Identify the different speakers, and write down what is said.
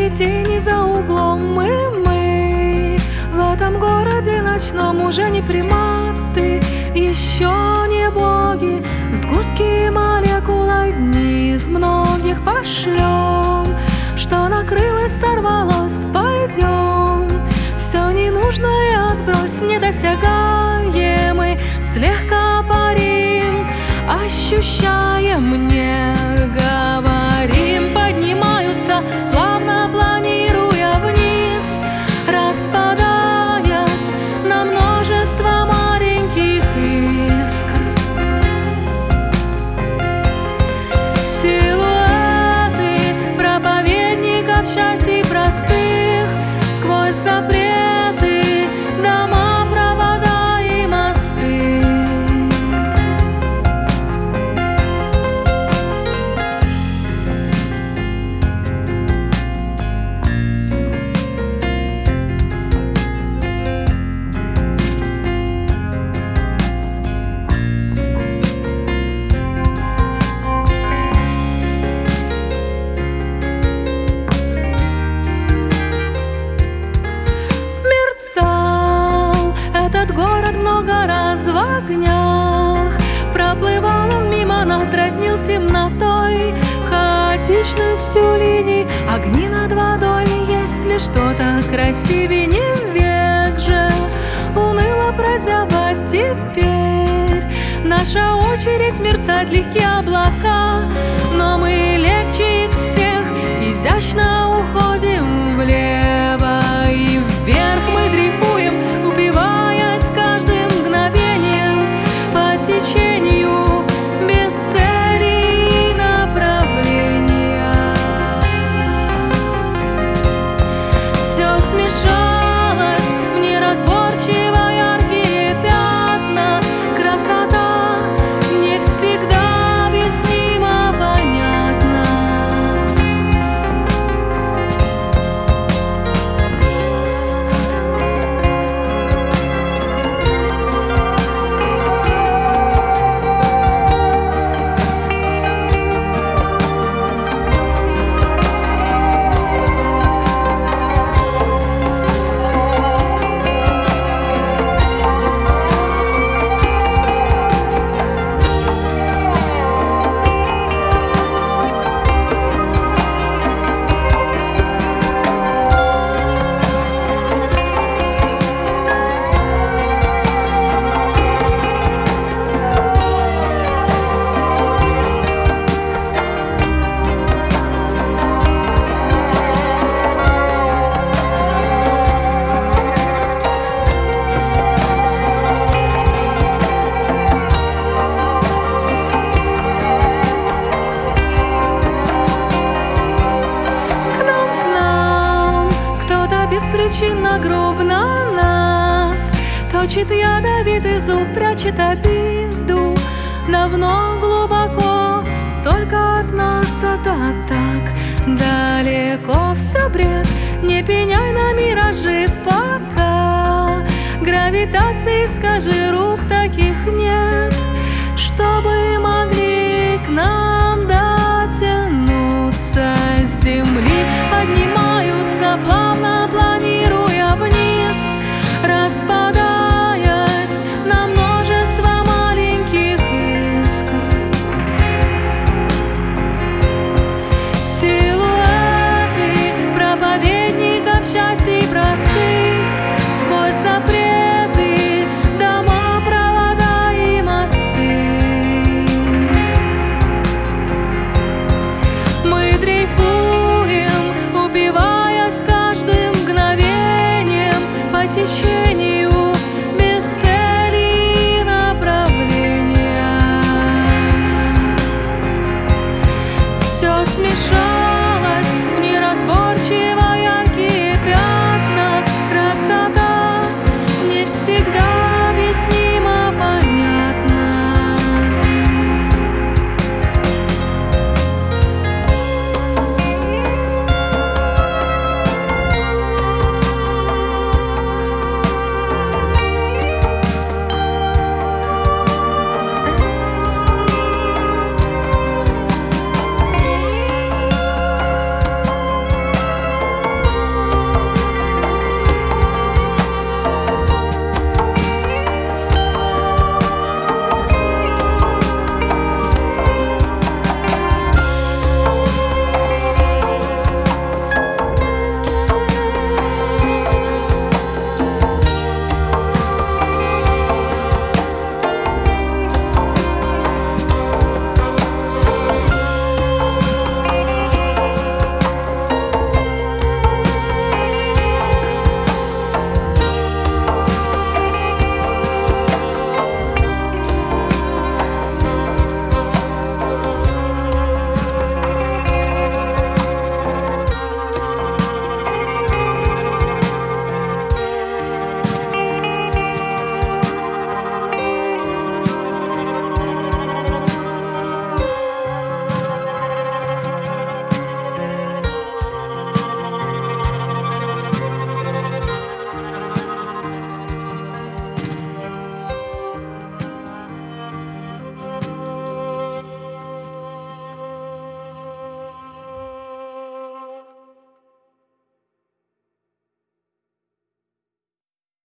Speaker 1: и тени за углом, и мы в этом городе ночном уже не приматы, еще не боги. Сгустки молекул одни из многих пошлем, что накрылось, сорвалось, пойдем. Все ненужное отбрось, недосягаемый, слегка парим, ощущаем, не говорим. Поднимаются, плавно планируя вниз, распадаясь на множество маленьких искр. Силуэты проповедников счастий простых сквозь запреты, дома, провода и мосты. Этот город много раз в огнях, проплывал он мимо нас, дразнил темнотой, хаотичностью линий, огни над водой. Есть ли что-то красивее, не век же уныло прозябать теперь. Наша очередь мерцать, легкие облака, но мы легче их всех, изящно уходим влево и вверх. Мы дрейфуем, упиваясь каждым мгновением по течению без цели и направления. Все смешалось в неразборчиво яркие пятна. Красота не всегда объяснимо понятна. Беспричинно груб на нас, точит ядовитый зуб, прячет обиду давно глубоко, только от нас это так далеко. Все бред, не пеняй на миражи пока, гравитации, скажи, рук таких